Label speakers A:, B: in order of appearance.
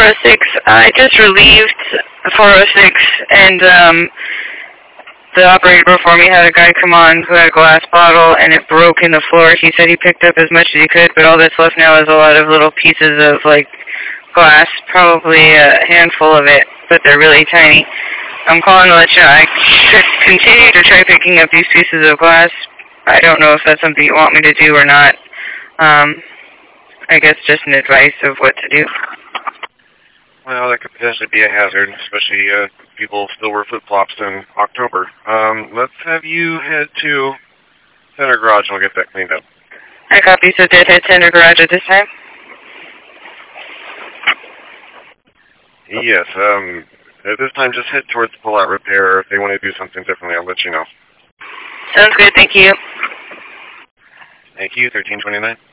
A: 406. I just relieved 406, and the operator before me had a guy come on who had a glass bottle, and it broke in the floor. He said he picked up as much as he could, but all that's left now is a lot of little pieces of, like, glass, probably a handful of it, but they're really tiny. I'm calling to let you know I could continue to try picking up these pieces of glass. I don't know if that's something you want me to do or not. I guess just an advice of what to do.
B: Well, that could potentially be a hazard, especially people still wear flip-flops in October. Let's have you head to Center Garage and we'll get that cleaned up.
A: I copy, so Deadhead Center Garage at this time?
B: Yes, at this time just head towards the pull-out repair. If they want to do something differently, I'll let you know.
A: Sounds good, thank you.
B: Thank you, 1329.